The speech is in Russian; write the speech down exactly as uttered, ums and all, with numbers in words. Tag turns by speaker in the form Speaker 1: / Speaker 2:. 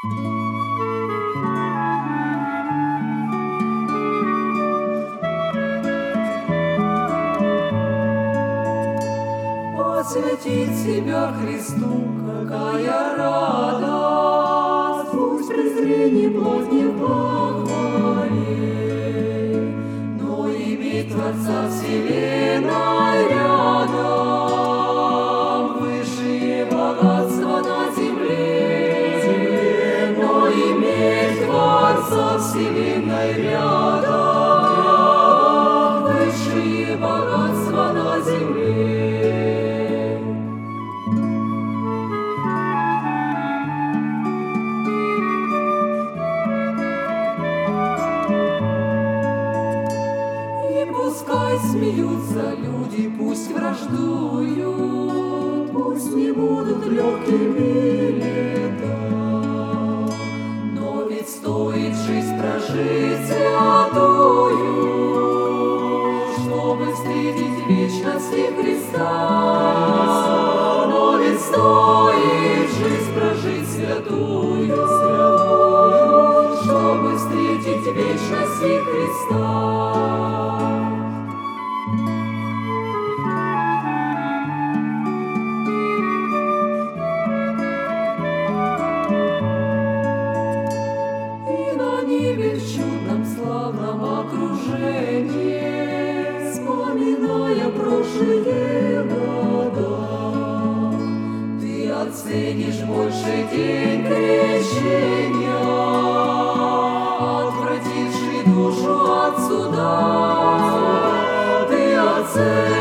Speaker 1: Посвятить себя Христу, какая радость! Пусть презрение плоть не похвали, но иметь Творца вселенной рядом, высшие богатства на земле, но иметь Творца вселенной рядом, высшие богатства на земле. Пускай смеются люди, пусть враждуют, пусть не будут легкими лета, но ведь стоит жизнь прожить святую, чтобы встретить вечности Христа. Но ведь стоит жизнь прожить святую, чтобы встретить вечности Христа. В чудном славном окружении, вспоминая прошлые года, ты оценишь больше день крещения, отвративший душу от суда. Ты оценишь